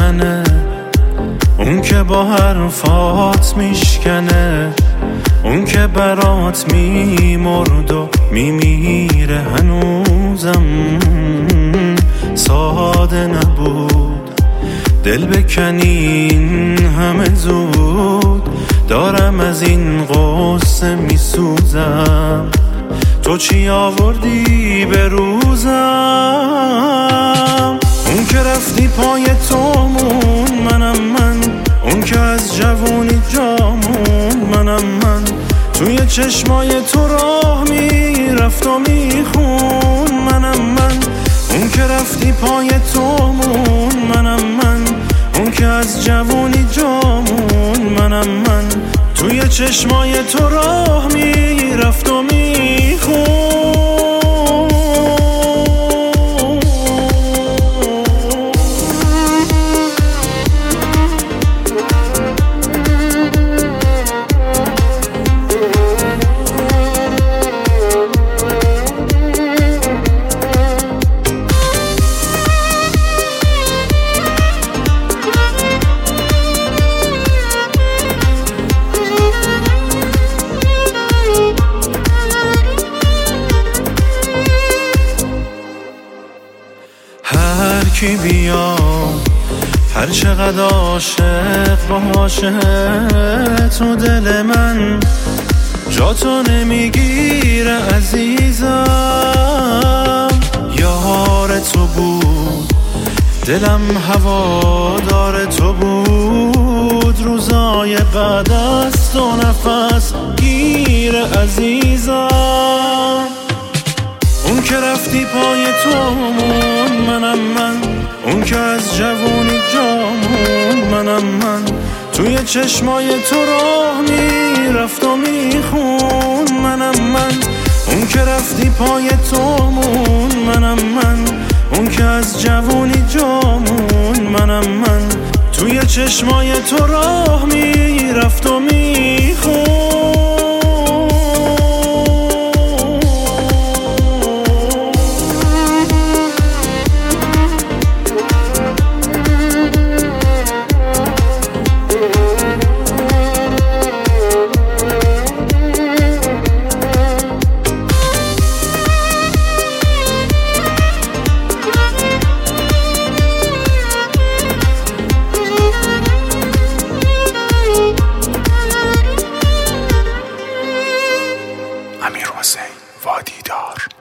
منه، اون که با حرفات میشکنه، اون که برات میمرد و میمیره هنوزم. ساده نبود دل بکنین همه زود، دارم از این قصه میسوزم. تو چی آوردی به روزم؟ اون که رفتی پای تومون منم من، اون که از جوونی جامون منم من. توی چشمای تو راه میرفت و میخون منم من، اون که رفتی پای تومون منم من، اون که از جوونی جامون منم من. توی چشمای تو راه میرفت و میخون. هر کی بیاد هر چقدر عاشق باشه، تو دل من جا تو نمیگیره عزیزم. یار تو بود دلم هوادار تو بود، روزای بعد از تو نفس گیره عزیزم. اون که رفتی پای تومون منم من، اون که از جوونی جامون منم من. توی چشمای تو راه میرفت و میخون منم من، اون که رفتی پای تومون منم من، اون که از جوونی جامون منم من. توی چشمای تو راه میرفت و میخون. امیر حسین وادیدار.